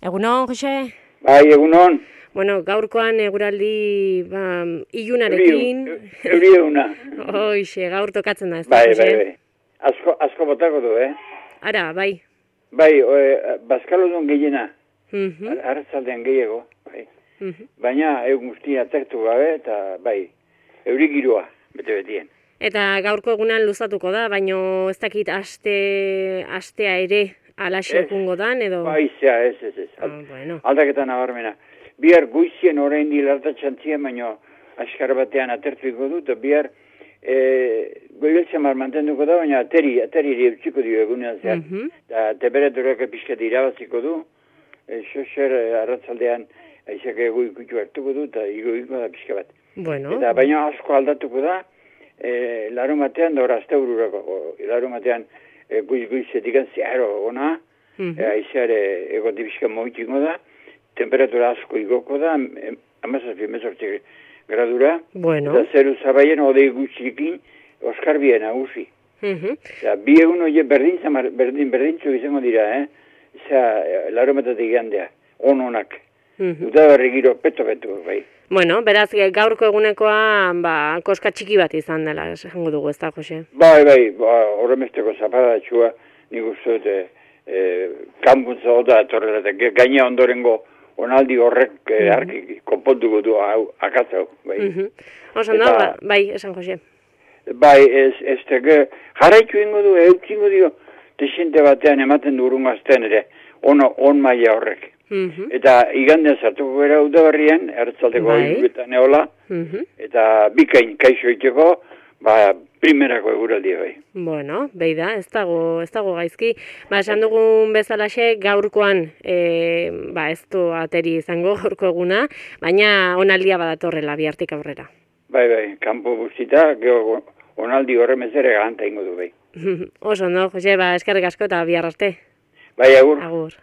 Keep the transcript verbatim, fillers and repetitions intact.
Egunon, Jose? Bai, egunon. Bueno, gaurkoan eguraldi ba, ilunarekin. Euri eguna. Hoixe, gaur tokatzen da, ez da, Bai, Jose? bai, bai. Asko, asko botako du, eh? Ara, bai. Bai, e, bazkalodun gehiena. Mhm. Arratzaldean gehiago, bai. Mhm. Baina, egun guztia atzertu gabe, eta bai, euri giroa, bete-betien. Eta gaurko egunan luzatuko da, baino ez dakit aste, astea ere alaxe Ez. jokungo dan, edo... Bai, zea, ez, ez, ez. Ah, bueno. Aldaketa nabarmena. Bihar goizien orain di lartatxantzia, baino askar batean atertuiko du, eta bihar e, goibeltzen mar mantenduko da, baina ateri, ateri ere utziko dio egunean zehar. Mhm. Eta temperaturak pixkat irabaziko du, e, xoxer e, arratzaldean aizak ego ikutxu hartuko du, eta igo da pixka bat. Bueno. Eta baina asko aldatuko da, e, laro batean, da hor azte ururako, laro batean e, goiz-goizetik zeharo ona, Mhm. e, aizeare egoti pixka moitiko da, temperatura asko igoko da, amazazpi mezortzi gradura, Bueno. eta zeru zabaien odei gutxikin Oskar bien nagusi. Mhm. Eta bi egun hori berdin, zamar, berdin, berdintzu izango dira, eh? Eza, laro metatik gandea, on-onak. Mhm. Uda berri giro, peto-peto, bai. Bueno, beraz, gaurko egunekoa, ba, koska txiki bat izan dela, esango dugu, ez da, Jose? Bai, bai, ba, horremesteko zapadatxua, nik uste dut, e, e, kanpuntza oda etorrela, eta gaina ondorengo onaldi horrek e, arki konpontuko du hau, akatzau, bai. Mhm. Osan da, Eta- ba, bai, esan Jose. Bai, ez, ez teke, jarraitu ingo du, eutzingo dio, desente batean ematen du urungazten ere, ono, on maila horrek. Mhm. Eta igandean zartuko gara udaberrian, ertzaldeko Bai. hiruetan eola, Mhm. eta bikain kaixo iteko, ba, primerako eguraldi bai. Bueno, behi da, ez dago, ez dago gaizki. Ba, esan dugun bezalaxe, gaurkoan, e, ba, ez du ateri izango gaurko eguna, baina onaldia badatorrela bihartik aurrera. Bai, bai, kanpo guztita, geho, onaldi horremezere ganta ingo du bai. Oso, no, Jose, ba, eskerrik asko eta bihar arte. Bai, agur. Agur.